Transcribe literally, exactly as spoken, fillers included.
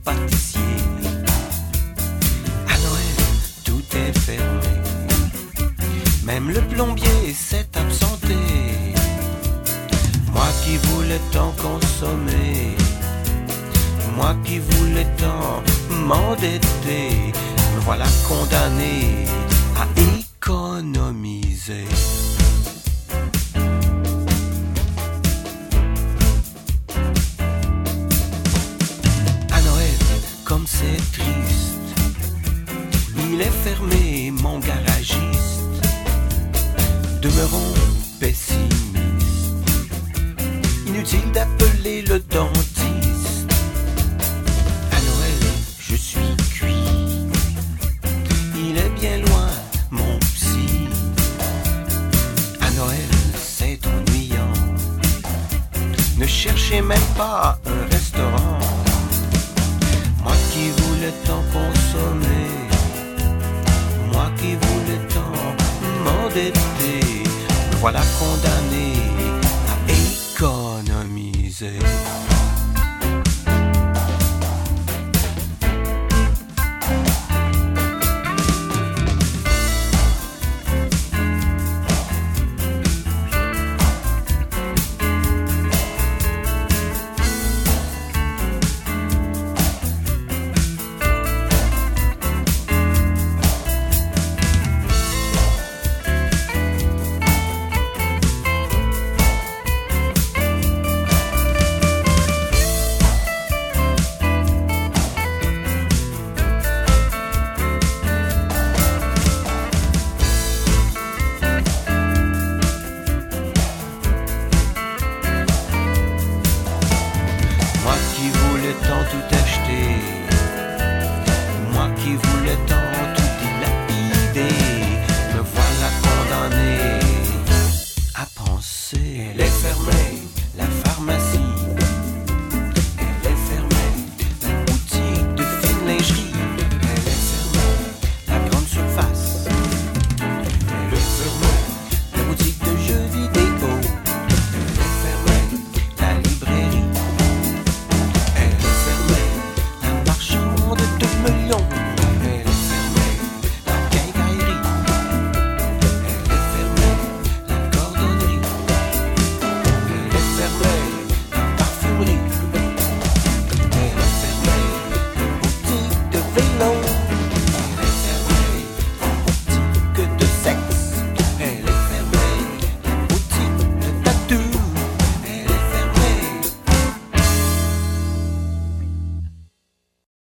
pâtissier. À Noël, tout est fermé. Même le plombier s'est absenté. Moi qui voulais tant consommer, moi qui voulais tant m'endetter, me voilà condamné à économiser. À Noël, comme c'est triste, il est fermé mon garagiste. Demeurons pessimistes, inutile d'appeler le dentiste. À Noël, je suis cuit, il est bien loin mon psy. À Noël, c'est ennuyant, ne cherchez même pas un restaurant. Moi qui voulais tant consommer, moi qui voulais tant m'endetter, me voilà condamné à économiser. Moi qui voulais tant tout acheter, moi qui voulais tant tout dilapider, me voilà condamné à penser. Elle est fermée, la pharmacie. Elle est fermée, la boutique de fine lingerie. Elle est fermée, la grande surface. Elle est fermée, la boutique de jeux vidéo. Elle est fermée, la librairie. La marchande de melons.